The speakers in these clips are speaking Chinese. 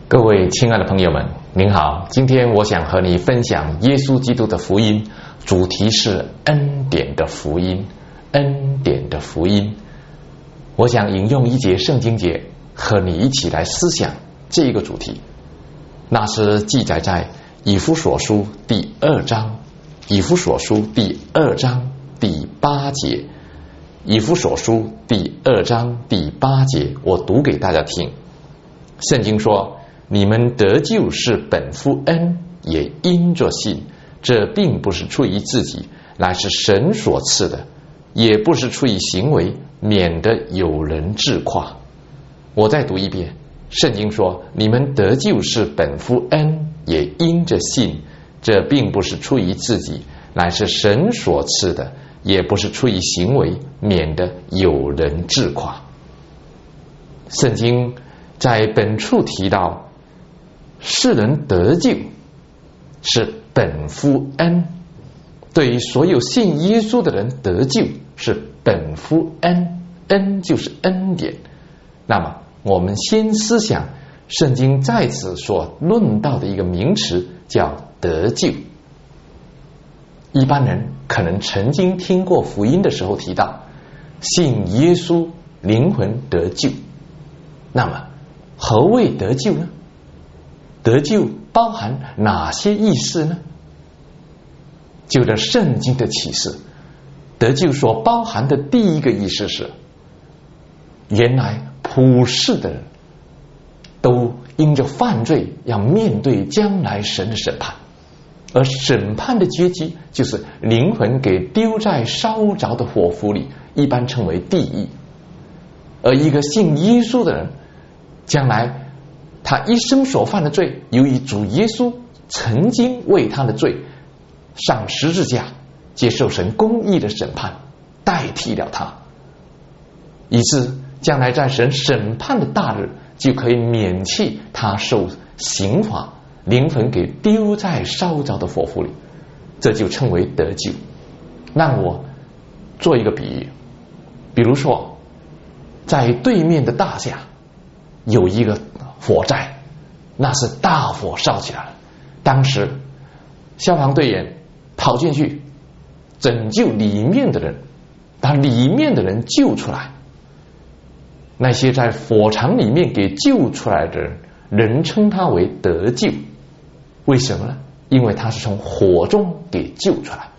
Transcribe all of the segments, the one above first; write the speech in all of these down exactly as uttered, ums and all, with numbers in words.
各位亲爱的朋友们，您好，今天我想和你分享耶稣基督的福音，主题是恩典的福音。恩典的福音，我想引用一节圣经节和你一起来思想这个主题。那是记载在以弗所书第二章，以弗所书第二章第八节。以弗所书第二章第八节，我读给大家听。圣经说，你们得救是本乎恩，也因着信，这并不是出于自己，乃是神所赐的，也不是出于行为，免得有人自夸。我再读一遍，圣经说，你们得救是本乎恩，也因着信，这并不是出于自己，乃是神所赐的，也不是出于行为，免得有人自夸。圣经在本处提到，世人得救是本乎恩，对于所有信耶稣的人得救是本乎恩，恩就是恩典。那么我们先思想圣经在此所论到的一个名词，叫得救。一般人可能曾经听过福音的时候提到信耶稣灵魂得救。那么何谓得救呢？得救包含哪些意思呢？就着圣经的启示，得救所包含的第一个意思是，原来普世的人都因着犯罪要面对将来神的审判，而审判的结局就是灵魂给丢在烧着的火湖里，一般称为地狱。而一个信耶稣的人，将来他一生所犯的罪，由于主耶稣曾经为他的罪上十字架，接受神公义的审判，代替了他，以致将来在神审判的大日，就可以免去他受刑罚，灵魂给丢在烧着的火湖里，这就称为得救。让我做一个比喻，比如说在对面的大厦有一个火灾，那是大火烧起来了，当时消防队员跑进去拯救里面的人，把里面的人救出来。那些在火场里面给救出来的人，人称他为得救。为什么呢？因为他是从火中给救出来。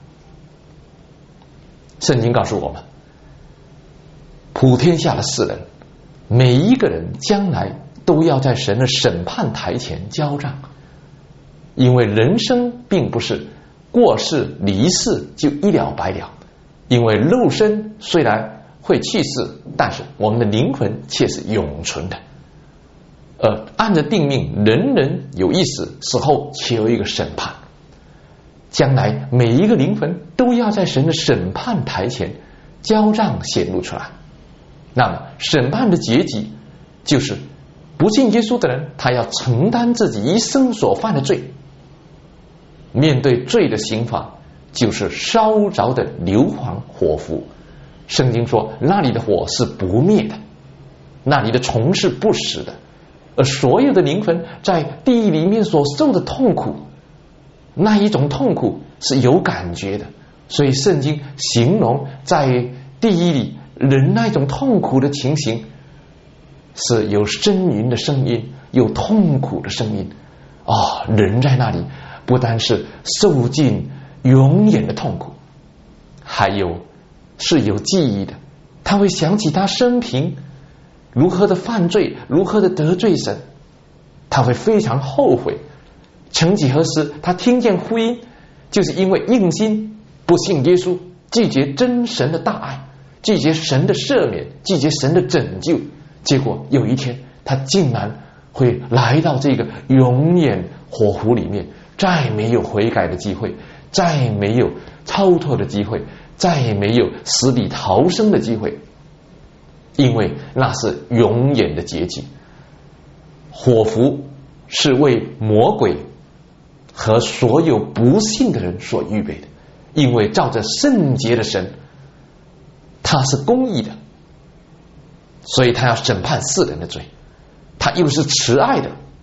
圣经告诉我们，普天下的世人，每一个人将来都要在神的审判台前交账。因为人生并不是过世离世就一了百了，因为肉身虽然会去世，但是我们的灵魂却是永存的。而按着定命，人人有一死，死后且有一个审判。将来每一个灵魂都要在神的审判台前交账显露出来。那么审判的结局就是不信耶稣的人，他要承担自己一生所犯的罪，面对罪的刑罚就是烧着的硫磺火湖。圣经说那里的火是不灭的，那里的虫是不死的，而所有的灵魂在地狱里面所受的痛苦，那一种痛苦是有感觉的。所以圣经形容在地狱里人那种痛苦的情形，是有呻吟的声音，有痛苦的声音。哦，人在那里不单是受尽永远的痛苦，还有是有记忆的。他会想起他生平如何的犯罪，如何的得罪神，他会非常后悔。曾几何时，他听见福音，就是因为硬心不信耶稣，拒绝真神的大爱，拒绝神的赦免，拒绝神的拯救，结果有一天他竟然会来到这个永远火湖里面，再没有悔改的机会，再没有超脱的机会，再没有死里逃生的机会，因为那是永远的结局。火湖是为魔鬼和所有不信的人所预备的，因为照着圣洁的神，他是公义的，所以他要审判世人的罪，他又是慈爱的，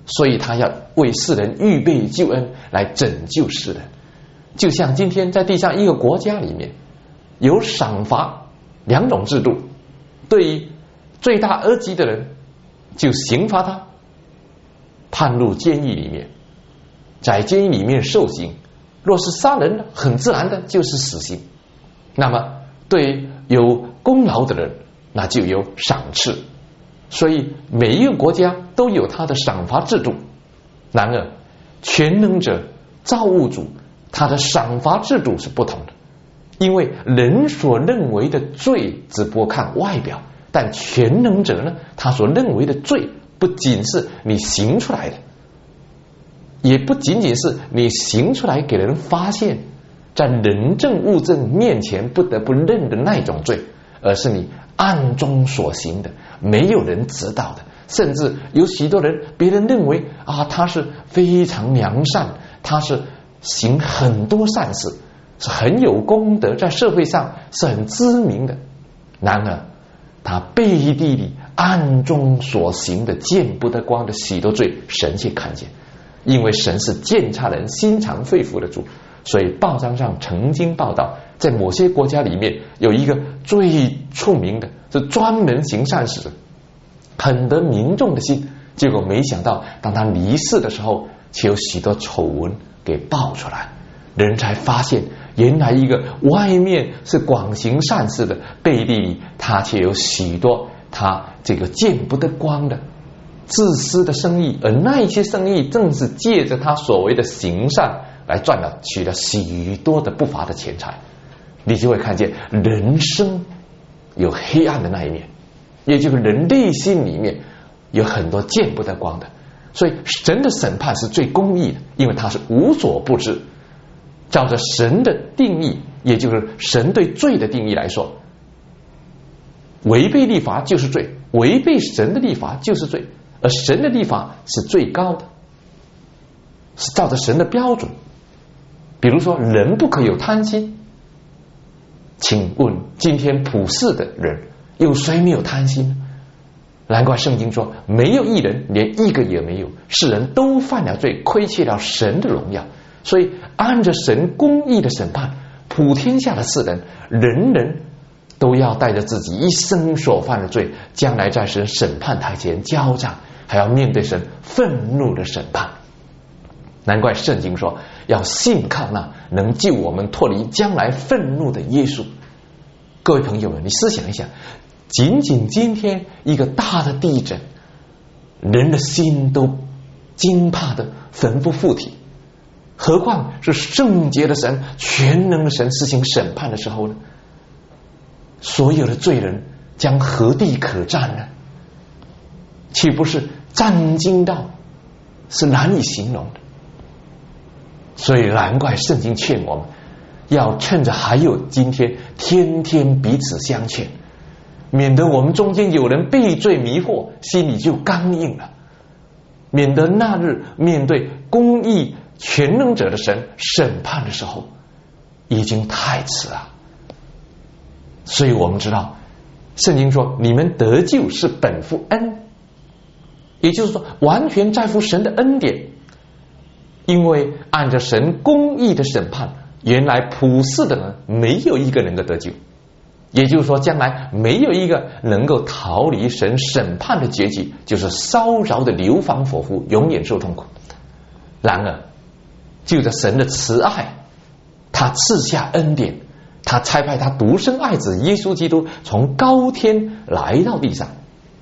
所以他要为世人预备救恩，来拯救世人。就像今天在地上一个国家里面有赏罚两种制度，对于罪大恶极的人就刑罚他，判入监狱里面，在监狱里面受刑。若是杀人，很自然的就是死刑。那么对于有功劳的人，那就有赏赐。所以每一个国家都有他的赏罚制度。然而全能者造物主他的赏罚制度是不同的，因为人所认为的罪只不过看外表，但全能者呢，他所认为的罪不仅是你行出来的，也不仅仅是你行出来给人发现，在人证物证面前不得不认的那种罪，而是你暗中所行的，没有人知道的。甚至有许多人，别人认为啊，他是非常良善，他是行很多善事，是很有功德，在社会上是很知名的。然而他背地里暗中所行的见不得光的许多罪，神却看见。因为神是鉴察人心肠肺腑的主，所以报章上曾经报道，在某些国家里面有一个最出名的，是专门行善事的，很得民众的心。结果没想到当他离世的时候，却有许多丑闻给爆出来，人才发现原来一个外面是广行善事的，背地里他却有许多他这个见不得光的自私的生意，而那一些生意正是借着他所谓的行善来赚了取了许多的不法的钱财。你就会看见人生有黑暗的那一面，也就是人内心里面有很多见不得光的。所以神的审判是最公义的，因为他是无所不知。照着神的定义，也就是神对罪的定义来说，违背律法就是罪，违背神的律法就是罪，而神的律法是最高的，是照着神的标准。比如说人不可有贪心，请问今天普世的人有谁没有贪心呢？难怪圣经说没有一人，连一个也没有，世人都犯了罪，亏缺了神的荣耀。所以按着神公义的审判，普天下的世人人人都要带着自己一生所犯的罪，将来在神审判台前交账，还要面对神愤怒的审判。难怪圣经说要信靠那能救我们脱离将来愤怒的耶稣。各位朋友们，你思想一下，仅仅今天一个大的地震，人的心都惊怕的魂不附体，何况是圣洁的神、全能的神施行审判的时候呢？所有的罪人将何地可站呢？岂不是战惊到是难以形容的？所以难怪圣经劝我们要趁着还有今天，天天彼此相劝，免得我们中间有人被罪迷惑，心里就刚硬了，免得那日面对公义全能者的神审判的时候已经太迟了。所以我们知道圣经说你们得救是本乎恩，也就是说完全在乎神的恩典。因为按照神公义的审判，原来普世的人没有一个能够得救，也就是说将来没有一个能够逃离神审判的结局，就是烧着的流放火湖，永远受痛苦。然而就着神的慈爱，他赐下恩典，他差派他独生爱子耶稣基督从高天来到地上。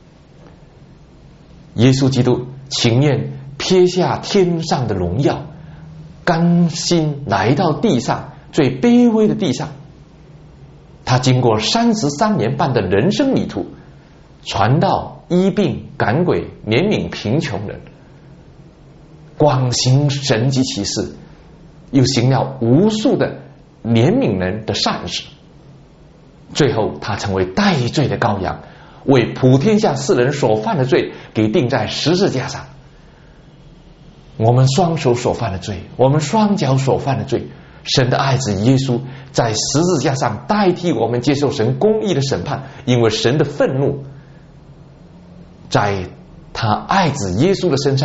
耶稣基督情愿撇下天上的荣耀，甘心来到地上最卑微的地上。他经过三十三年半的人生旅途，传道、医病、赶鬼、怜悯贫穷人，广行神迹奇事，又行了无数的怜悯人的善事。最后他成为代罪的羔羊，为普天下世人所犯的罪给钉在十字架上。我们双手所犯的罪，我们双脚所犯的罪，神的爱子耶稣在十字架上代替我们接受神公义的审判。因为神的愤怒在他爱子耶稣的身上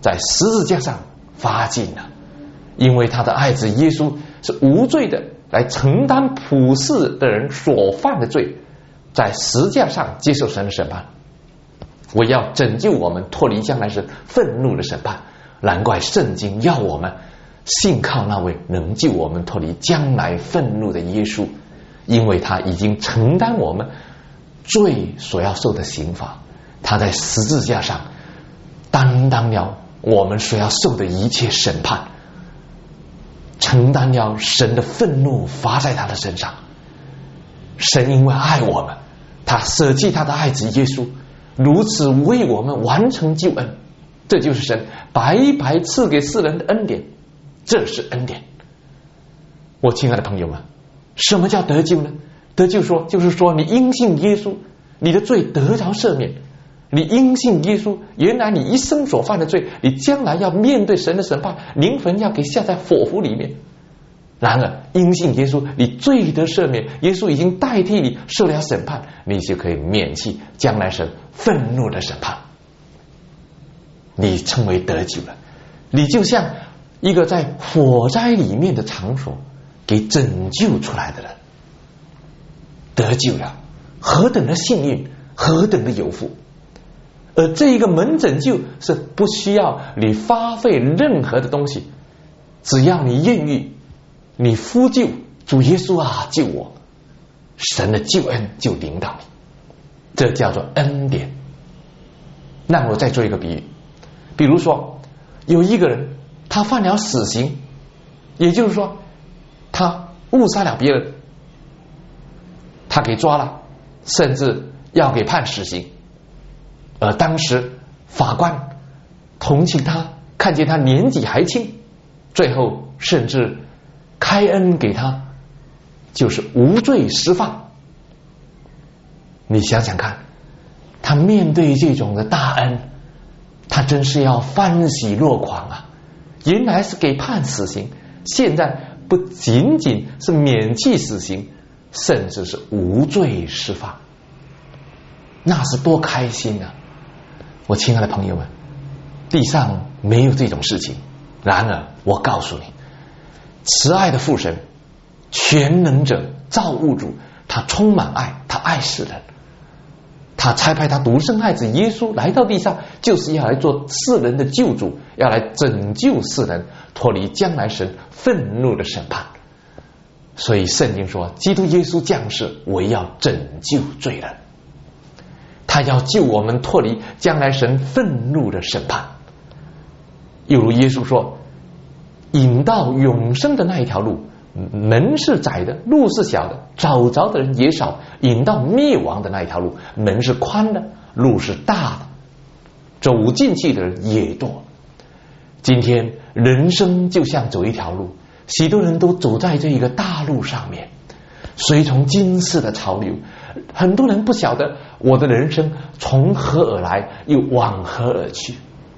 在十字架上发尽了，因为他的爱子耶稣是无罪的来承担普世的人所犯的罪，在十字架上接受神的审判，我要拯救我们脱离将来神愤怒的审判。难怪圣经要我们信靠那位能救我们脱离将来愤怒的耶稣，因为他已经承担我们罪所要受的刑罚，他在十字架上担当了我们所要受的一切审判，承担了神的愤怒罚在他的身上。神因为爱我们，他舍弃他的爱子耶稣，如此为我们完成救恩。这就是神白白赐给世人的恩典，这是恩典。我亲爱的朋友们，什么叫得救呢？得救说就是说你因信耶稣，你的罪得着赦免。你因信耶稣，原来你一生所犯的罪，你将来要面对神的审判，灵魂要给下在火湖里面。然而因信耶稣，你罪得赦免，耶稣已经代替你受了审判，你就可以免去将来神愤怒的审判。你称为得救了，你就像一个在火灾里面的场所给拯救出来的人，得救了，何等的幸运，何等的有福。而这一个门拯救是不需要你花费任何的东西，只要你愿意，你呼救主耶稣啊救我，神的救恩就临到你，这叫做恩典。让我再做一个比喻，比如说有一个人他犯了死刑，也就是说他误杀了别人，他给抓了，甚至要给判死刑。而当时法官同情他，看见他年纪还轻，最后甚至开恩给他，就是无罪释放。你想想看，他面对这种的大恩，他真是要欢喜若狂啊！原来是给判死刑，现在不仅仅是免去死刑，甚至是无罪释放，那是多开心啊！我亲爱的朋友们，地上没有这种事情。然而我告诉你，慈爱的父神，全能者，造物主，他充满爱，他爱世人，他差派他独生爱子耶稣来到地上，就是要来做世人的救主，要来拯救世人脱离将来神愤怒的审判。所以圣经说，基督耶稣降世为要拯救罪人，他要救我们脱离将来神愤怒的审判。又如耶稣说，引到永生的那一条路，门是窄的，路是小的，找着的人也少；引到灭亡的那一条路，门是宽的，路是大的，走进去的人也多。今天人生就像走一条路，许多人都走在这一个大路上面，随从今世的潮流，很多人不晓得我的人生从何而来，又往何而去。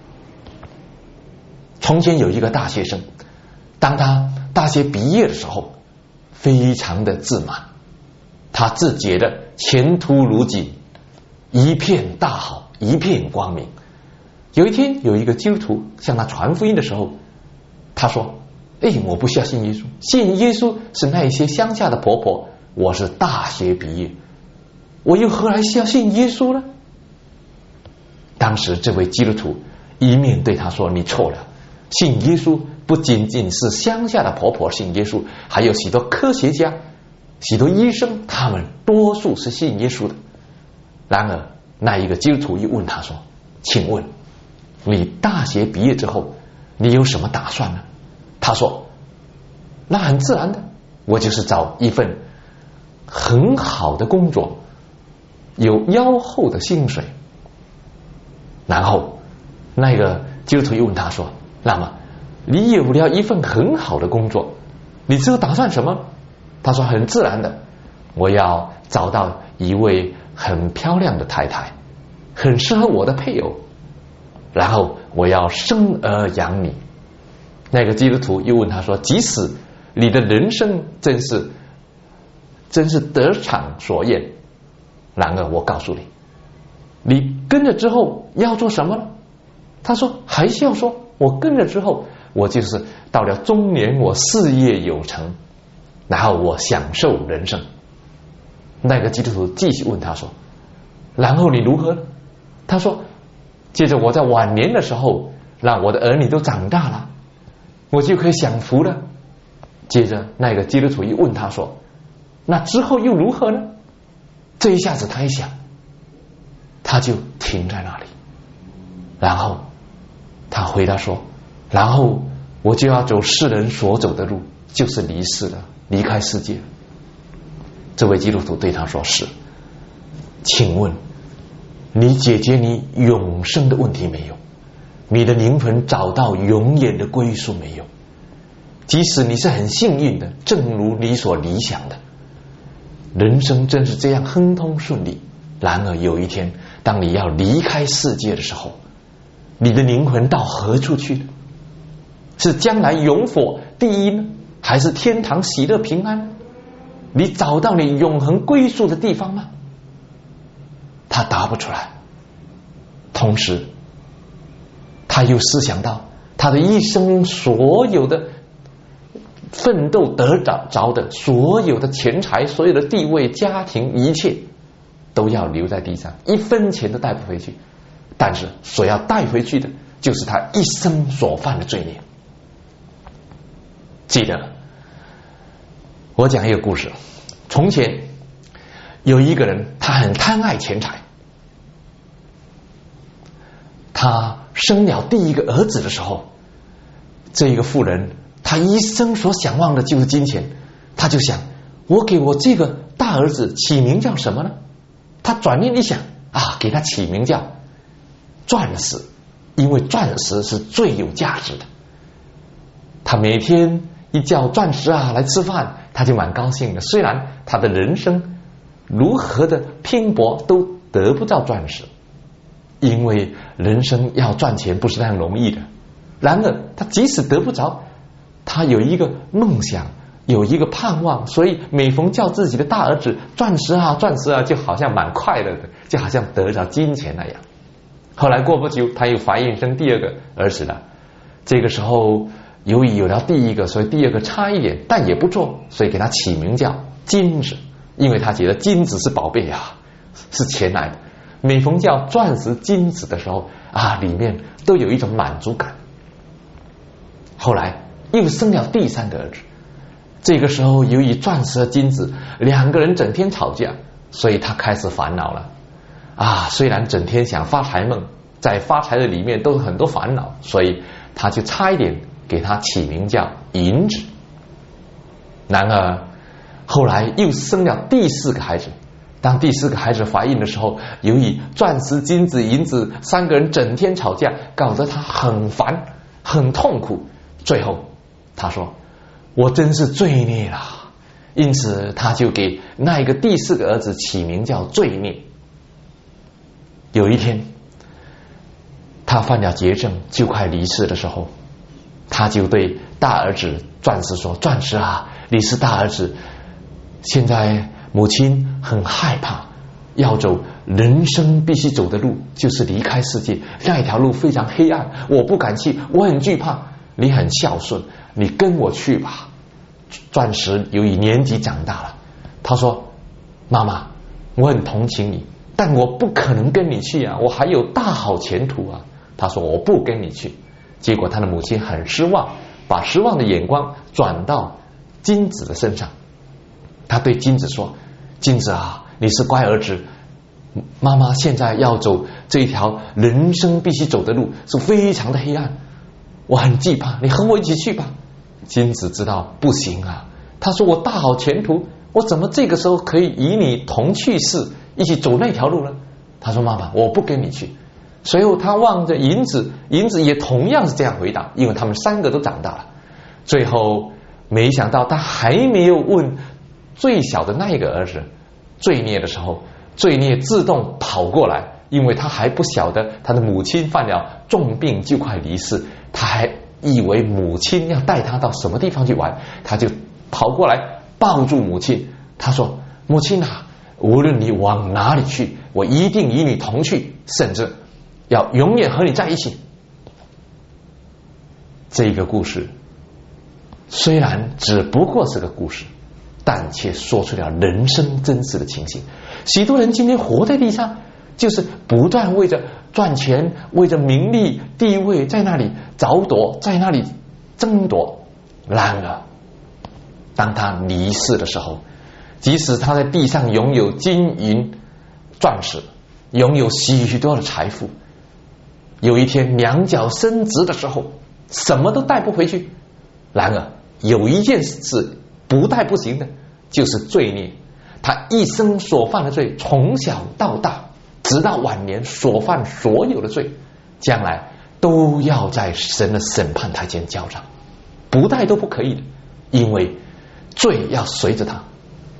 从前有一个大学生，当他大学毕业的时候，非常的自满，他自觉的前途如锦，一片大好，一片光明。有一天有一个基督徒向他传福音的时候，他说，哎，我不需要信耶稣，信耶稣是那些乡下的婆婆，我是大学毕业，我又何来需要信耶稣呢？当时这位基督徒一面对他说，你错了，信耶稣不仅仅是乡下的婆婆信耶稣，还有许多科学家，许多医生，他们多数是信耶稣的。然而那一个基督徒又问他说，请问你大学毕业之后你有什么打算呢？他说，那很自然的，我就是找一份很好的工作，有优厚的薪水。然后那个基督徒又问他说，那么你有了一份很好的工作，你之后打算什么？他说，很自然的，我要找到一位很漂亮的太太，很适合我的配偶，然后我要生儿养女。那个基督徒又问他说，即使你的人生真是真是得偿所愿，然而我告诉你，你跟着之后要做什么呢？ 他说还是要说，我跟了之后，我就是到了中年，我事业有成，然后我享受人生。那个基督徒继续问他说，然后你如何呢？他说，接着我在晚年的时候，让我的儿女都长大了，我就可以享福了。接着那个基督徒又问他说，那之后又如何呢？这一下子他一想，他就停在那里，然后他回答说，然后我就要走世人所走的路，就是离世了，离开世界。这位基督徒对他说，是，请问你解决你永生的问题没有？你的灵魂找到永远的归宿没有？即使你是很幸运的，正如你所理想的，人生真是这样亨通顺利，然而有一天当你要离开世界的时候，你的灵魂到何处去呢？是将来永火第一呢，还是天堂喜乐平安？你找到你永恒归宿的地方吗？他答不出来。同时他又思想到他的一生所有的奋斗得着的所有的钱财，所有的地位，家庭，一切都要留在地上，一分钱都带不回去。但是所要带回去的就是他一生所犯的罪孽。记得我讲一个故事，从前有一个人，他很贪爱钱财，他生了第一个儿子的时候，这一个妇人他一生所想望的就是金钱，他就想，我给我这个大儿子起名叫什么呢？他转念一想啊，给他起名叫钻石，因为钻石是最有价值的。他每天一叫钻石啊来吃饭，他就蛮高兴的。虽然他的人生如何的拼搏都得不到钻石，因为人生要赚钱不是那样容易的。然而他即使得不着，他有一个梦想，有一个盼望，所以每逢叫自己的大儿子钻石啊钻石啊，就好像蛮快乐的，就好像得着金钱那样。后来过不久，他又怀孕生第二个儿子了。这个时候由于有了第一个，所以第二个差一点，但也不错，所以给他起名叫金子，因为他觉得金子是宝贝啊，是钱来的。每逢叫钻石金子的时候啊，里面都有一种满足感。后来又生了第三个儿子，这个时候由于钻石和金子两个人整天吵架，所以他开始烦恼了啊。虽然整天想发财梦，在发财的里面都是很多烦恼，所以他就差一点给他起名叫银子。然而后来又生了第四个孩子，当第四个孩子怀孕的时候，由于钻石金子银子三个人整天吵架，搞得他很烦很痛苦。最后他说，我真是罪孽了，因此他就给那一个第四个儿子起名叫罪孽。有一天他犯了绝症，就快离世的时候，他就对大儿子钻石说，钻石啊，你是大儿子，现在母亲很害怕，要走人生必须走的路，就是离开世界，那一条路非常黑暗，我不敢去，我很惧怕，你很孝顺，你跟我去吧。钻石由于年纪长大了，他说，妈妈，我很同情你，但我不可能跟你去啊，我还有大好前途啊。他说我不跟你去。结果他的母亲很失望，把失望的眼光转到金子的身上。他对金子说，金子啊，你是乖儿子，妈妈现在要走这一条人生必须走的路是非常的黑暗，我很惧怕，你和我一起去吧。金子知道不行啊，他说我大好前途，我怎么这个时候可以与你同去世，一起走那条路呢？他说妈妈，我不跟你去。随后他望着银子，银子也同样是这样回答，因为他们三个都长大了。最后没想到他还没有问最小的那一个儿子罪孽的时候，罪孽自动跑过来，因为他还不晓得他的母亲犯了重病就快离世，他还以为母亲要带他到什么地方去玩，他就跑过来抱住母亲。他说，母亲啊，无论你往哪里去，我一定与你同去，甚至要永远和你在一起。 这个故事虽然只不过是个故事，但却说出了人生真实的情形。许多人今天活在地上，就是不断为着赚钱，为着名利地位，在那里找夺，在那里争夺。然而当他离世的时候，即使他在地上拥有金银钻石，拥有许多的财富，有一天两脚伸直的时候，什么都带不回去。然而有一件事不带不行的，就是罪孽。他一生所犯的罪，从小到大直到晚年所犯所有的罪，将来都要在神的审判台前交账，不带都不可以的，因为罪要随着他。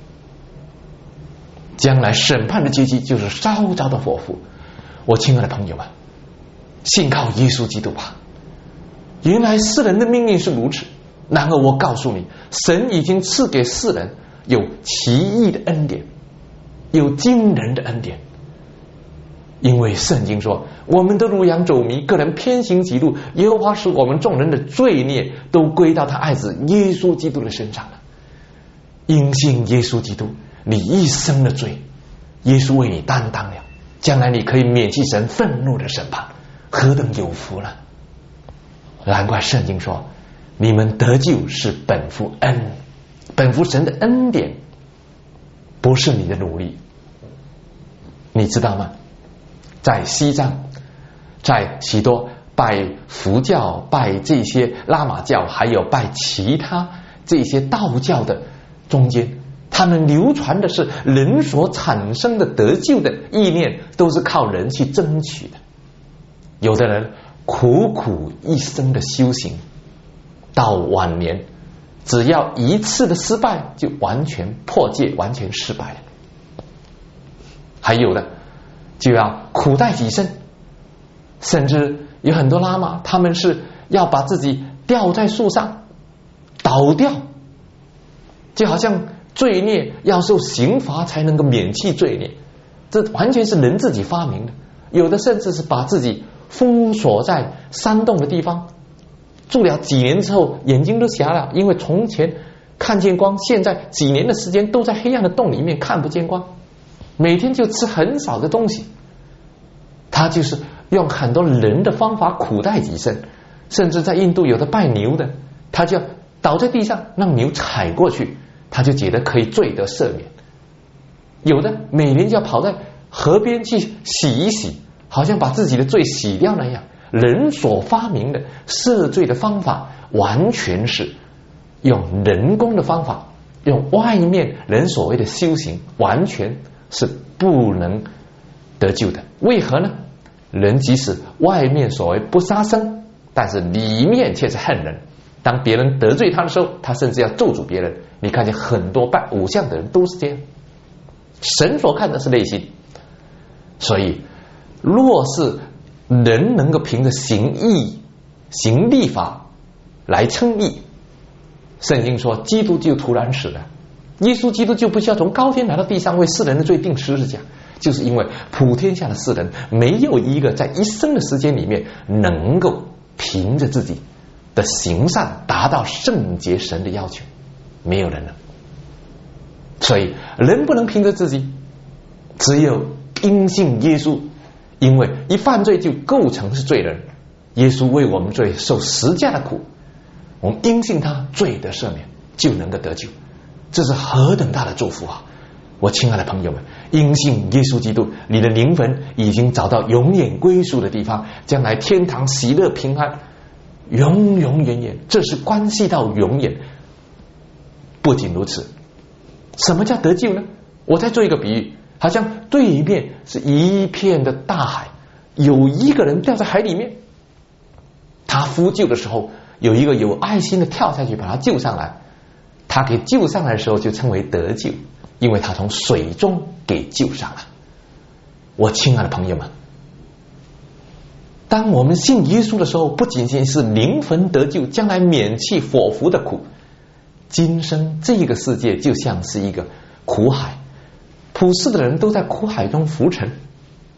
将来审判的结局就是烧着的火湖。我亲爱的朋友们，信靠耶稣基督吧。原来世人的命运是如此，然而我告诉你，神已经赐给世人有奇异的恩典，有惊人的恩典。因为圣经说，我们都如羊走迷，个人偏行己路，耶和华使我们众人的罪孽都归到他爱子耶稣基督的身上了。因信耶稣基督，你一生的罪耶稣为你担当了，将来你可以免去神愤怒的审判，何等有福了。难怪圣经说，你们得救是本乎恩，本乎神的恩典，不是你的努力。你知道吗？在西藏，在许多拜佛教、拜这些拉玛教，还有拜其他这些道教的中间，他们流传的是人所产生的得救的意念都是靠人去争取的。有的人苦苦一生的修行，到晚年只要一次的失败就完全破戒，完全失败了。还有的就要苦待己身，甚至有很多喇嘛他们是要把自己吊在树上倒掉，就好像罪孽要受刑罚才能够免去罪孽，这完全是人自己发明的。有的甚至是把自己封锁在山洞的地方，住了几年之后眼睛都瞎了，因为从前看见光，现在几年的时间都在黑暗的洞里面看不见光，每天就吃很少的东西。他就是用很多人的方法苦待己身，甚至在印度有的拜牛的，他就倒在地上让牛踩过去，他就觉得可以罪得赦免。有的每年就要跑在河边去洗一洗，好像把自己的罪洗掉那样。人所发明的赦罪的方法完全是用人工的方法，用外面人所谓的修行，完全是不能得救的。为何呢？人即使外面所谓不杀生，但是里面却是恨人。当别人得罪他的时候，他甚至要咒诅别人。你看见很多拜偶像的人都是这样。神所看的是内心，所以若是人能够凭着行义、行律法来称义，圣经说基督就突然死了，耶稣基督就不需要从高天来到地上为世人的罪定十字架，就是因为普天下的世人没有一个在一生的时间里面能够凭着自己的行善达到圣洁神的要求，没有人了。所以人不能凭着自己，只有因信耶稣，因为一犯罪就构成是罪人。耶稣为我们罪受十架的苦，我们因信他罪得赦免，就能够得救。这是何等大的祝福啊！我亲爱的朋友们，因信耶稣基督，你的灵魂已经找到永远归属的地方，将来天堂喜乐平安，永永远远，这是关系到永远。不仅如此，什么叫得救呢？我再做一个比喻，好像对面是一片的大海，有一个人掉在海里面，他呼救的时候，有一个有爱心的跳下去把他救上来，他给救上来的时候就称为得救，因为他从水中给救上来。我亲爱的朋友们，当我们信耶稣的时候，不仅仅是灵魂得救，将来免去火湖的苦，今生这个世界就像是一个苦海，普世的人都在苦海中浮沉，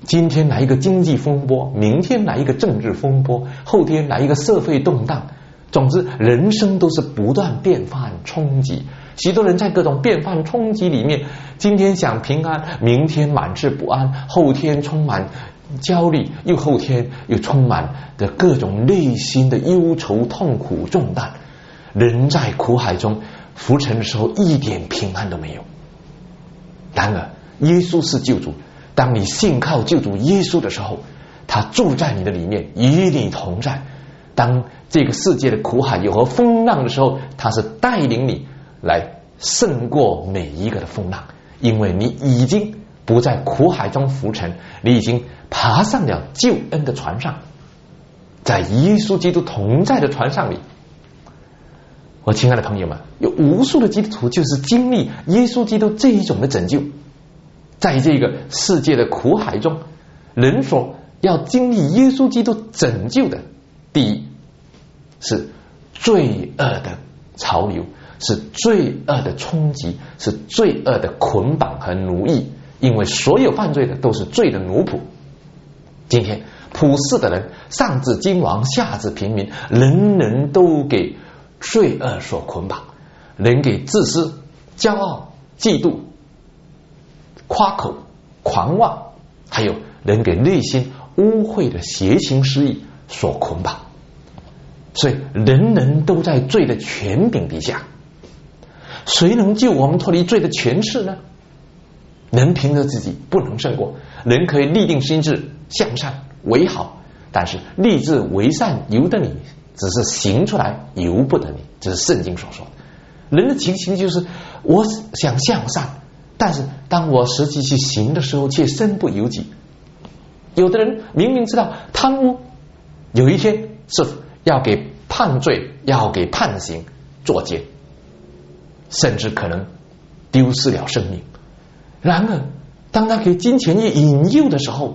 今天来一个经济风波，明天来一个政治风波，后天来一个社会动荡。总之，人生都是不断变幻冲击。许多人在各种变幻冲击里面，今天想平安，明天满是不安，后天充满焦虑，又后天又充满的各种内心的忧愁、痛苦、重担。人在苦海中浮沉的时候，一点平安都没有。然而，耶稣是救主。当你信靠救主耶稣的时候，他住在你的里面，与你同在。当这个世界的苦海有何风浪的时候，他是带领你来胜过每一个的风浪，因为你已经不在苦海中浮沉，你已经爬上了救恩的船上，在耶稣基督同在的船上里。我亲爱的朋友们，有无数的基督徒就是经历耶稣基督这一种的拯救。在这个世界的苦海中，人所要经历耶稣基督拯救的，第一是罪恶的潮流，是罪恶的冲击，是罪恶的捆绑和奴役，因为所有犯罪的都是罪的奴仆。今天普世的人，上至君王，下至平民，人人都给罪恶所捆绑，人给自私、骄傲、嫉妒、夸口、狂妄，还有人给内心污秽的邪情私意所捆绑。所以人人都在罪的权柄底下，谁能救我们脱离罪的权势呢？人凭着自己不能胜过，人可以立定心志向善为好，但是立志为善由得你，只是行出来由不得你，这是圣经所说的。人的情形就是我想向善，但是当我实际去行的时候却身不由己。有的人明明知道贪污有一天是要给判罪，要给判刑作结，甚至可能丢失了生命。然而当他给金钱业引诱的时候，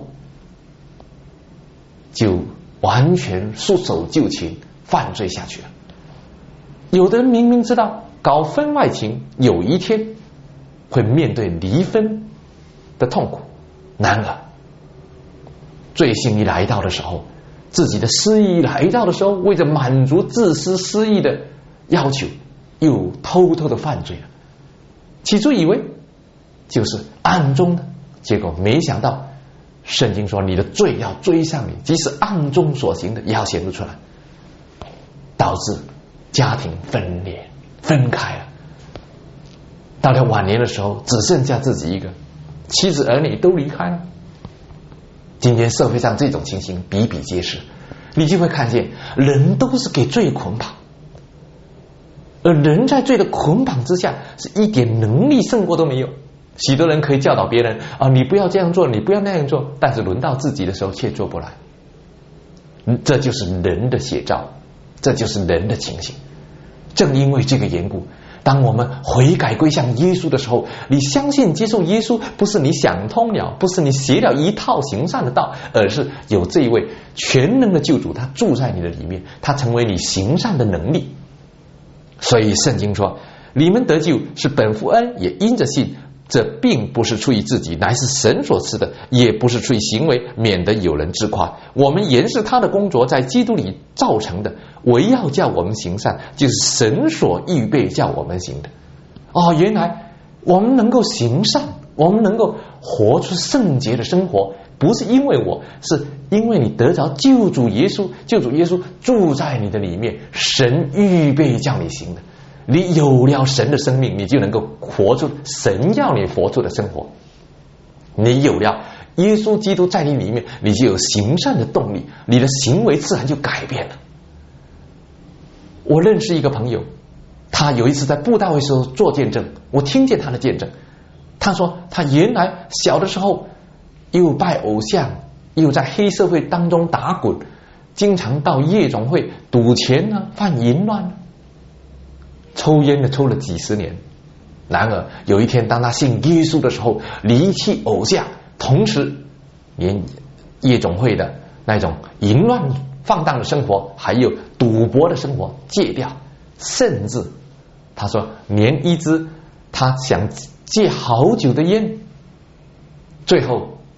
就完全束手就擒，犯罪下去了。有的人明明知道搞婚外情有一天会面对离婚的痛苦，然而罪性一来到的时候，自己的私意来到的时候，为着满足自私私意的要求，又偷偷的犯罪了。起初以为就是暗中的，结果没想到圣经说你的罪要追上你，即使暗中所行的也要显露出来，导致家庭分裂分开了。到了晚年的时候，只剩下自己一个，妻子儿女都离开了。今天社会上这种情形比比皆是，你就会看见人都是给罪捆绑，而人在罪的捆绑之下是一点能力胜过都没有。许多人可以教导别人啊，你不要这样做，你不要那样做，但是轮到自己的时候却做不来。这就是人的写照，这就是人的情形。正因为这个缘故，当我们悔改归向耶稣的时候，你相信接受耶稣，不是你想通了，不是你学了一套行善的道，而是有这一位全能的救主，他住在你的里面，他成为你行善的能力。所以圣经说，你们得救是本乎恩，也因着信，这并不是出于自己，乃是神所赐的，也不是出于行为，免得有人自夸。我们原是他的工作，在基督里造成的，唯要叫我们行善，就是神所预备叫我们行的。哦，原来我们能够行善，我们能够活出圣洁的生活，不是因为我，是因为你得着救主耶稣，救主耶稣住在你的里面，神预备叫你行的。你有了神的生命，你就能够活出神要你活出的生活。你有了耶稣基督在你里面，你就有行善的动力，你的行为自然就改变了。我认识一个朋友，他有一次在布道会时候做见证，我听见他的见证。他说他原来小的时候又拜偶像，又在黑社会当中打滚，经常到夜总会赌钱啊，犯淫乱啊，抽烟的抽了几十年。然而有一天当他信耶稣的时候，离弃偶像，同时连夜总会的那种淫乱放荡的生活，还有赌博的生活戒掉，甚至他说连一支他想戒好久的烟，最后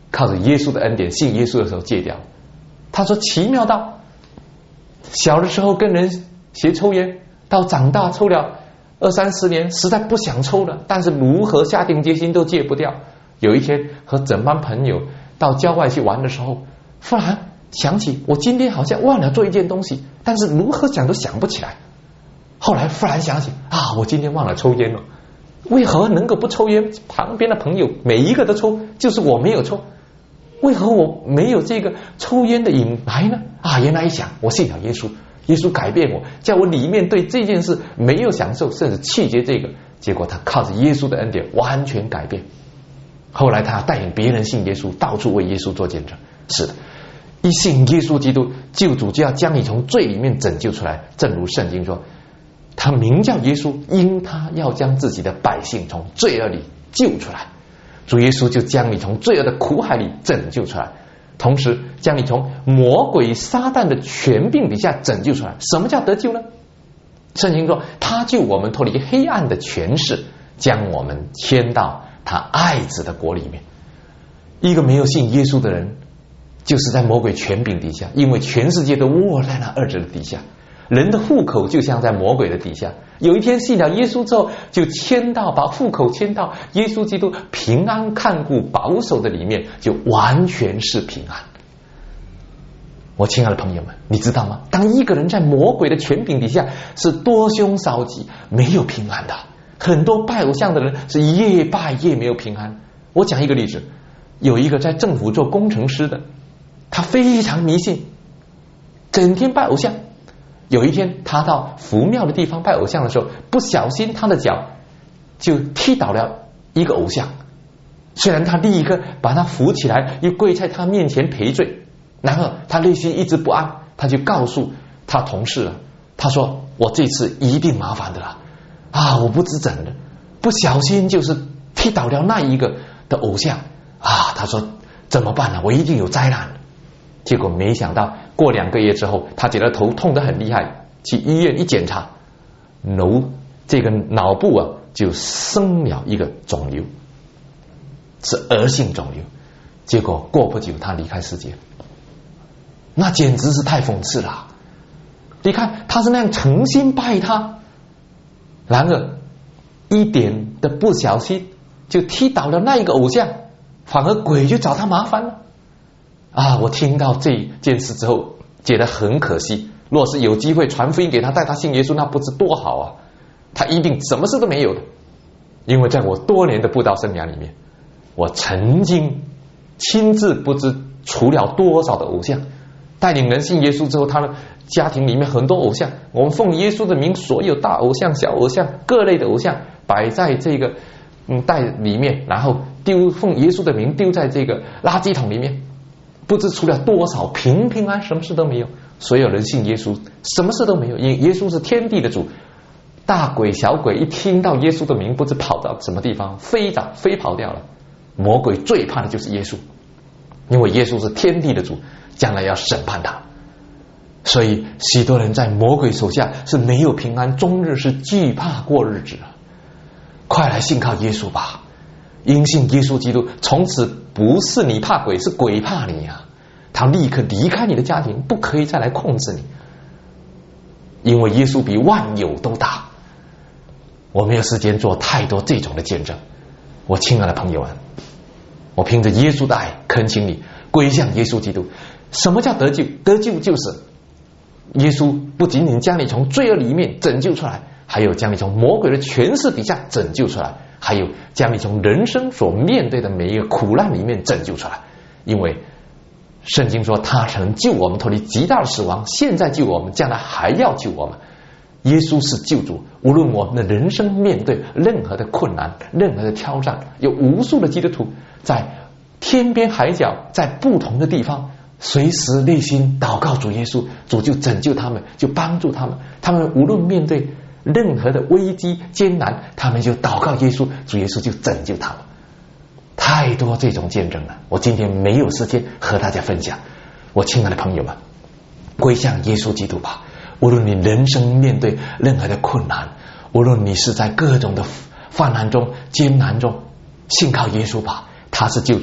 靠着耶稣的恩典，信耶稣的时候戒掉。他说奇妙到小的时候跟人学抽烟，到长大抽了二三十年，实在不想抽了，但是如何下定决心都戒不掉。有一天和整班朋友到郊外去玩的时候，忽然想起我今天好像忘了做一件东西，但是如何想都想不起来。后来忽然想起啊，我今天忘了抽烟了，为何能够不抽烟？旁边的朋友每一个都抽，就是我没有抽，为何我没有这个抽烟的瘾来呢？啊，原来一想，我信了耶稣，耶稣改变我，叫我里面对这件事没有享受，甚至弃绝这个。结果他靠着耶稣的恩典完全改变。后来他带领别人信耶稣，到处为耶稣做见证。是的，一信耶稣基督，救主就要将你从罪里面拯救出来。正如圣经说，他名叫耶稣，因他要将自己的百姓从罪恶里救出来。主耶稣就将你从罪恶的苦海里拯救出来，同时将你从魔鬼撒旦的权柄底下拯救出来。什么叫得救呢？圣经说他救我们脱离黑暗的权势，将我们迁到他爱子的国里面。一个没有信耶稣的人，就是在魔鬼权柄底下，因为全世界都握在那二者的底下。人的户口就像在魔鬼的底下，有一天信了耶稣之后，就迁到把户口迁到耶稣基督平安看顾保守的里面，就完全是平安。我亲爱的朋友们，你知道吗？当一个人在魔鬼的权柄底下，是多凶少吉，没有平安的。很多拜偶像的人是越拜越没有平安。我讲一个例子，有一个在政府做工程师的，他非常迷信，整天拜偶像。有一天他到佛庙的地方拜偶像的时候，不小心他的脚就踢倒了一个偶像。虽然他立刻把他扶起来，又跪在他面前赔罪，然后他内心一直不安，他就告诉他同事了，他说我这次一定麻烦的了啊！我不知怎的，不小心就是踢倒了那一个的偶像啊！他说怎么办呢？我一定有灾难。结果没想到过两个月之后，他觉得头痛得很厉害，去医院一检查，脑这个脑部啊就生了一个肿瘤，是恶性肿瘤。结果过不久他离开世界，那简直是太讽刺了。你看他是那样诚心拜他，然而一点的不小心就踢倒了那一个偶像，反而鬼就找他麻烦了啊！我听到这件事之后觉得很可惜，若是有机会传福音给他，带他信耶稣，那不知多好啊！他一定什么事都没有的。因为在我多年的布道生涯里面，我曾经亲自不知除了多少的偶像，带领人信耶稣之后，他的家庭里面很多偶像，我们奉耶稣的名，所有大偶像小偶像各类的偶像摆在这个嗯袋里面，然后丢奉耶稣的名丢在这个垃圾桶里面，不知除了多少，平平安什么事都没有。所有人信耶稣什么事都没有，因为耶稣是天地的主，大鬼小鬼一听到耶稣的名，不知跑到什么地方飞着飞跑掉了。魔鬼最怕的就是耶稣，因为耶稣是天地的主，将来要审判他。所以许多人在魔鬼手下是没有平安，终日是惧怕过日子。快来信靠耶稣吧，因信耶稣基督，从此不是你怕鬼，是鬼怕你啊！他立刻离开你的家庭，不可以再来控制你，因为耶稣比万有都大。我没有时间做太多这种的见证。我亲爱的朋友们，我凭着耶稣的爱恳请你归向耶稣基督。什么叫得救？得救就是耶稣不仅仅将你从罪恶里面拯救出来，还有将你从魔鬼的权势底下拯救出来，还有将你从人生所面对的每一个苦难里面拯救出来。因为圣经说他曾救我们脱离极大的死亡，现在救我们，将来还要救我们。耶稣是救主，无论我们的人生面对任何的困难，任何的挑战，有无数的基督徒在天边海角，在不同的地方随时内心祷告主耶稣，主就拯救他们，就帮助他们。他们无论面对任何的危机艰难，他们就祷告耶稣，主耶稣就拯救他们。太多这种见证了，我今天没有时间和大家分享。我亲爱的朋友们，归向耶稣基督吧。无论你人生面对任何的困难，无论你是在各种的患难中艰难中，信靠耶稣吧，他是救主，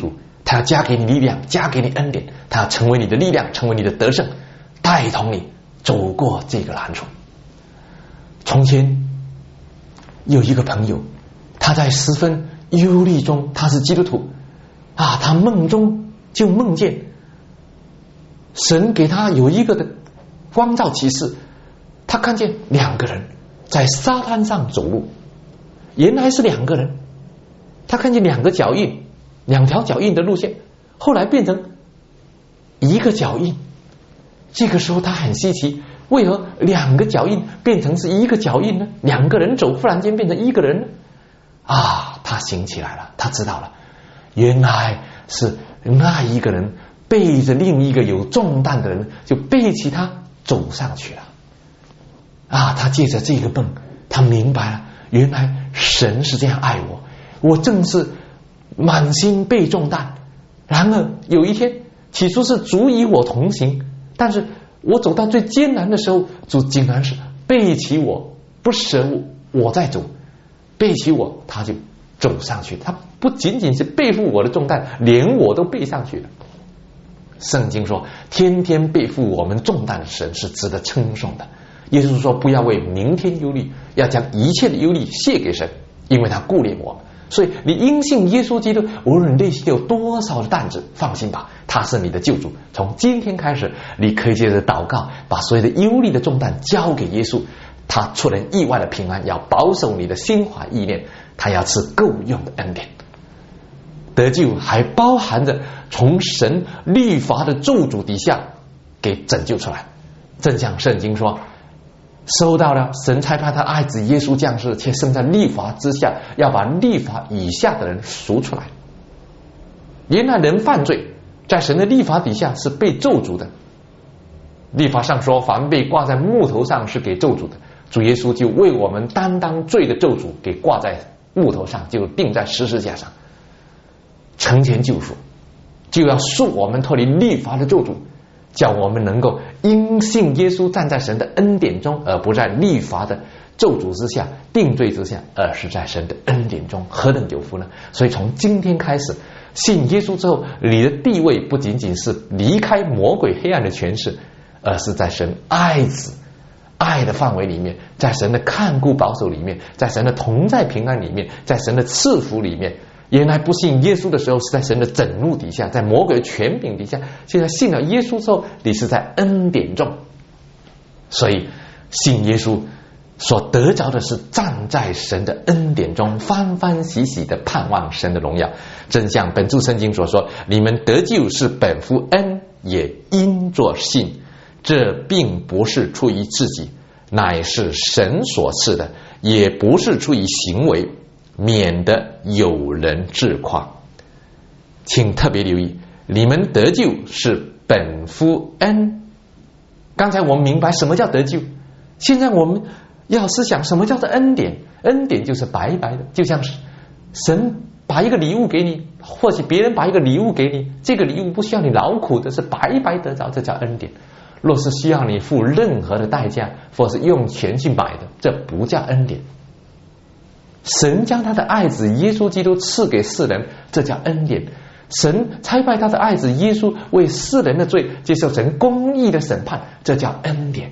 他要加给你力量，加给你恩典，他要成为你的力量，成为你的得胜，带同你走过这个难处。从前有一个朋友，他在十分忧虑中，他是基督徒啊，他梦中就梦见神给他有一个的光照启示，他看见两个人在沙滩上走路，原来是两个人，他看见两个脚印，两条脚印的路线，后来变成一个脚印。这个时候他很稀奇，为何两个脚印变成是一个脚印呢？两个人走忽然间变成一个人呢？啊，他醒起来了，他知道了，原来是那一个人背着另一个有重担的人，就背起他走上去了。啊，他借着这个梦，他明白了，原来神是这样爱我，我正是满心背重担，然而有一天，起初是主与我同行，但是我走到最艰难的时候，主竟然是背起我，不舍我我再走，背起我，他就走上去。他不仅仅是背负我的重担，连我都背上去了。圣经说，天天背负我们重担的神是值得称颂的。耶稣说，不要为明天忧虑，要将一切的忧虑卸给神，因为他顾念我们。所以你因信耶稣基督，无论内心有多少的担子，放心吧，他是你的救主。从今天开始，你可以接着祷告，把所有的忧虑的重担交给耶稣，他出人意外的平安，要保守你的心怀意念，他要赐够用的恩典。得救还包含着从神律法的咒诅底下给拯救出来，正像圣经说，收到了神差派他爱子耶稣降世，且生在律法之下，要把律法以下的人赎出来。原来人犯罪在神的律法底下是被咒诅的，律法上说凡被挂在木头上是给咒诅的，主耶稣就为我们担当罪的咒诅，给挂在木头上，就钉在十字架上，成全救赎，就要赎我们脱离律法的咒诅，叫我们能够因信耶稣站在神的恩典中，而不在律法的咒诅之下、定罪之下，而是在神的恩典中，何等有福呢？所以从今天开始信耶稣之后，你的地位不仅仅是离开魔鬼黑暗的权势，而是在神爱子爱的范围里面，在神的看顾保守里面，在神的同在平安里面，在神的赐福里面。原来不信耶稣的时候是在神的整怒底下，在魔鬼的权柄底下，现在信了耶稣之后，你是在恩典中。所以信耶稣所得着的是站在神的恩典中，欢欢喜喜的盼望神的荣耀。正像本著圣经所说，你们得救是本乎恩，也因着信，这并不是出于自己，乃是神所赐的，也不是出于行为，免得有人自夸。请特别留意，你们得救是本乎恩。刚才我们明白什么叫得救，现在我们要思想什么叫做恩典。恩典就是白白的，就像是神把一个礼物给你，或许别人把一个礼物给你，这个礼物不需要你劳苦的，是白白得着，这叫恩典。若是需要你付任何的代价，或是用钱去买的，这不叫恩典。神将他的爱子耶稣基督赐给世人，这叫恩典。神差派他的爱子耶稣为世人的罪接受神公义的审判，这叫恩典。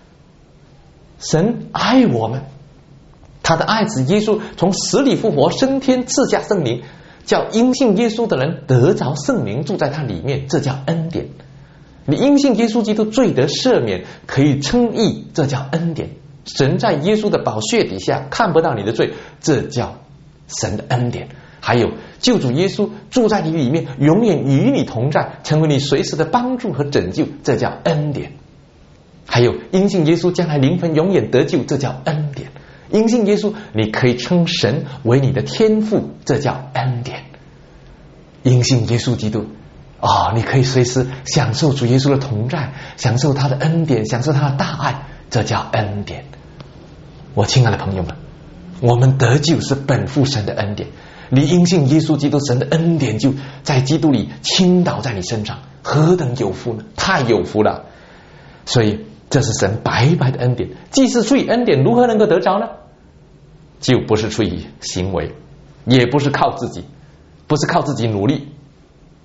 神爱我们，他的爱子耶稣从死里复活，升天赐下圣灵，叫因信耶稣的人得着圣灵住在他里面，这叫恩典。你因信耶稣基督罪得赦免，可以称义，这叫恩典。神在耶稣的宝血底下看不到你的罪，这叫神的恩典。还有救主耶稣住在你里面，永远与你同在，成为你随时的帮助和拯救，这叫恩典。还有因信耶稣将来灵魂永远得救，这叫恩典。因信耶稣你可以称神为你的天父，这叫恩典。因信耶稣基督哦，你可以随时享受主耶稣的同在，享受他的恩典，享受他的大爱，这叫恩典。我亲爱的朋友们，我们得救是本乎神的恩典，你因信耶稣基督，神的恩典就在基督里倾倒在你身上，何等有福呢？太有福了。所以这是神白白的恩典，既是出于恩典，如何能够得着呢？就不是出于行为，也不是靠自己，不是靠自己努力，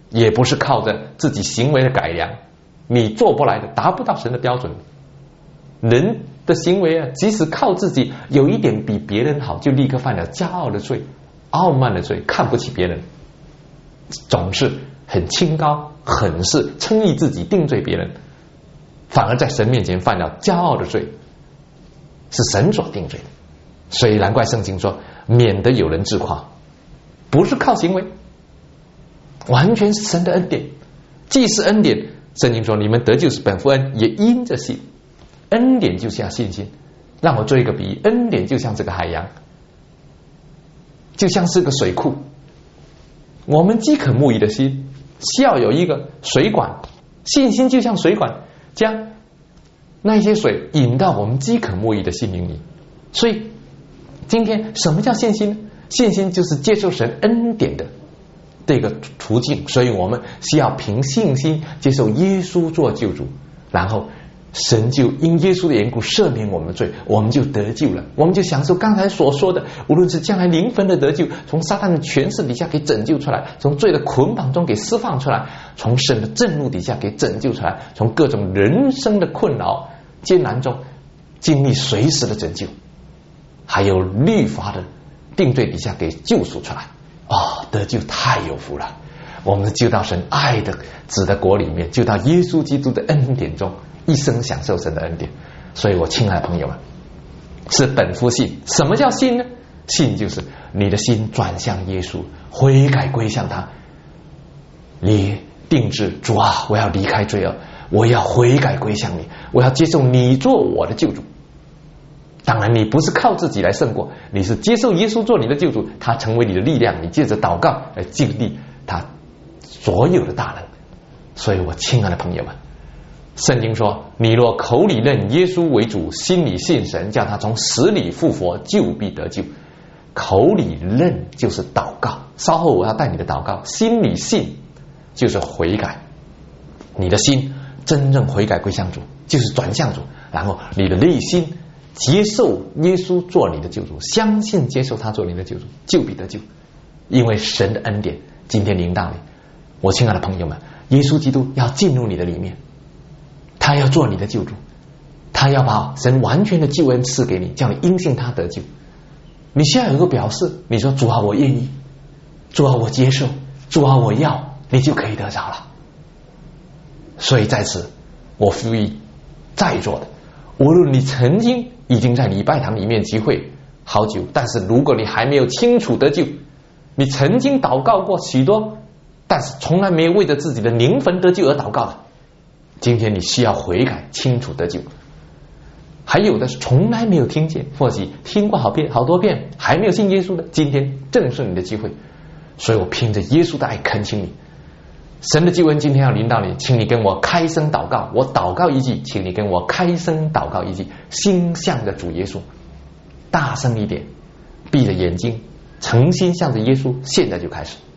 也不是靠着自己行为的改良，你做不来的，达不到神的标准。人的行为啊，即使靠自己有一点比别人好，就立刻犯了骄傲的罪、傲慢的罪，看不起别人，总是很清高，很是称义自己，定罪别人，反而在神面前犯了骄傲的罪，是神所定罪的。所以难怪圣经说，免得有人自夸，不是靠行为，完全是神的恩典。既是恩典，圣经说你们得救是本乎恩，也因着信。恩典就像信心，让我做一个比喻，恩典就像这个海洋，就像是个水库。我们饥渴慕义的心需要有一个水管，信心就像水管，将那些水引到我们饥渴慕义的心灵里。所以今天什么叫信心呢？信心就是接受神恩典的这个途径，所以我们需要凭信心接受耶稣做救主，然后神就因耶稣的缘故赦免我们的罪，我们就得救了，我们就享受刚才所说的，无论是将来灵魂的得救，从撒旦的权势底下给拯救出来，从罪的捆绑中给释放出来，从神的震怒底下给拯救出来，从各种人生的困扰艰难中经历随时的拯救，还有律法的定罪底下给救赎出来。哦，得救太有福了，我们就到神爱的子的国里面，就到耶稣基督的恩典中，一生享受神的恩典。所以我亲爱的朋友们，是本乎信。什么叫信呢？信就是你的心转向耶稣，悔改归向他，你定志，主啊，我要离开罪恶，我要悔改归向你，我要接受你做我的救主。当然你不是靠自己来胜过，你是接受耶稣做你的救主，他成为你的力量，你借着祷告来经历他所有的大能。所以我亲爱的朋友们，圣经说，你若口里认耶稣为主，心里信神叫他从死里复活，就必得救。口里认就是祷告，稍后我要带你的祷告。心里信就是悔改，你的心真正悔改归向主，就是转向主，然后你的内心接受耶稣做你的救主，相信接受他做你的救主，就必得救。因为神的恩典今天临到你，我亲爱的朋友们，耶稣基督要进入你的里面，他要做你的救主，他要把神完全的救恩赐给你，叫你因信他得救。你需要有一个表示，你说主啊我愿意，主啊我接受，主啊我要，你就可以得着了。所以在此我呼吁在座的，无论你曾经已经在礼拜堂里面集会好久，但是如果你还没有清楚得救，你曾经祷告过许多，但是从来没有为着自己的灵魂得救而祷告的，今天你需要悔改，清楚得救。还有的是从来没有听见，或许听过好遍好多遍，还没有信耶稣的，今天正是你的机会。所以我凭着耶稣的爱恳请你，神的救恩今天要临到你，请你跟我开声祷告，我祷告一句，请你跟我开声祷告一句，心向着主耶稣，大声一点，闭着眼睛，诚心向着耶稣，现在就开始。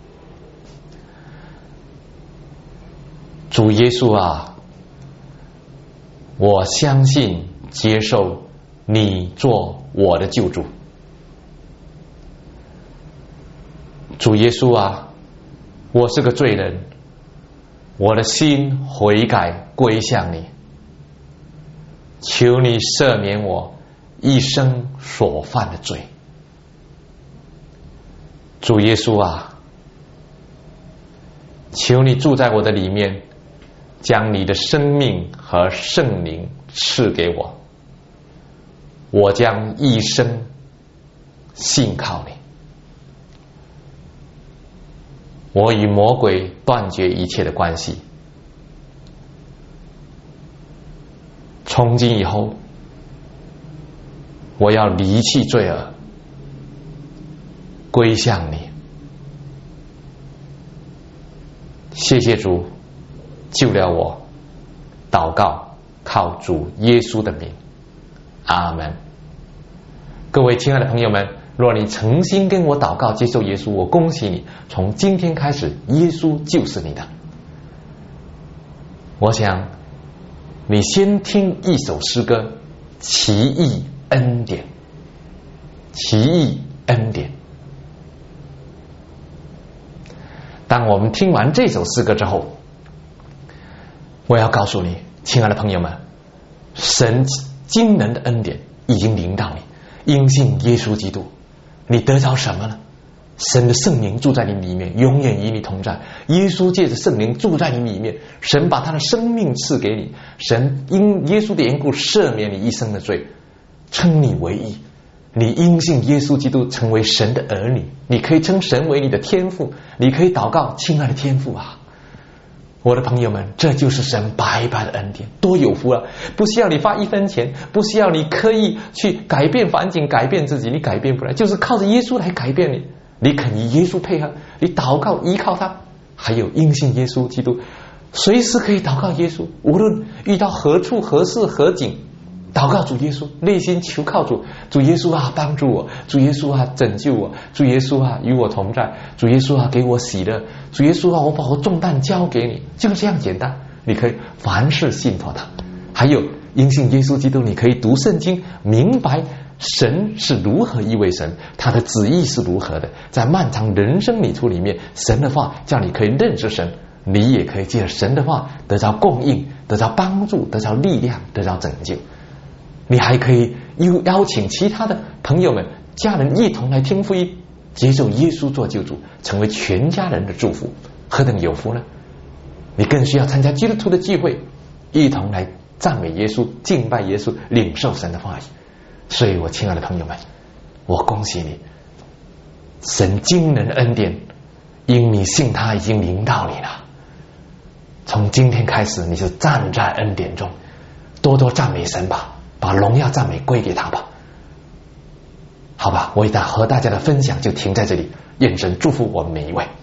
主耶稣啊，我相信接受你做我的救主。主耶稣啊，我是个罪人，我的心悔改归向你，求你赦免我一生所犯的罪。主耶稣啊，求你住在我的里面，将你的生命和圣灵赐给我，我将一生信靠你。我与魔鬼断绝一切的关系，从今以后我要离弃罪恶，归向你。谢谢主救了我，祷告靠主耶稣的名，阿门。各位亲爱的朋友们，若你诚心跟我祷告接受耶稣，我恭喜你，从今天开始耶稣就是你的。我想你先听一首诗歌，奇异恩典，奇异恩典。 当我们听完这首诗歌之后，我要告诉你，亲爱的朋友们，神惊人的恩典已经临到你。因信耶稣基督，你得着什么呢？神的圣灵住在你里面，永远与你同在。耶稣借着圣灵住在你里面，神把他的生命赐给你，神因耶稣的缘故赦免你一生的罪，称你为义。你因信耶稣基督成为神的儿女，你可以称神为你的天父，你可以祷告，亲爱的天父啊，我的朋友们，这就是神白白的恩典，多有福啊！不需要你花一分钱，不需要你刻意去改变环境，改变自己，你改变不来，就是靠着耶稣来改变你。你肯与耶稣配合，你祷告依靠他，还有因信耶稣基督，随时可以祷告耶稣，无论遇到何处何事何景，祷告主耶稣，内心求靠主，主耶稣啊帮助我，主耶稣啊拯救我，主耶稣啊与我同在，主耶稣啊给我喜乐，主耶稣啊我把我重担交给你，就这样简单。你可以凡事信托他。还有因信耶稣基督，你可以读圣经，明白神是如何一位神，他的旨意是如何的。在漫长人生旅途里面，神的话叫你可以认识神，你也可以借着神的话得到供应，得到帮助，得到力量，得到拯救。你还可以邀请其他的朋友们家人一同来听福音，接受耶稣做救主，成为全家人的祝福，何等有福呢？你更需要参加基督徒的聚会，一同来赞美耶稣，敬拜耶稣，领受神的话语。所以我亲爱的朋友们，我恭喜你，神惊人的恩典因你信他已经临到你了。从今天开始，你就站在恩典中，多多赞美神吧，把荣耀赞美归给他吧。好吧，我和大家的分享就停在这里，愿神祝福我们每一位。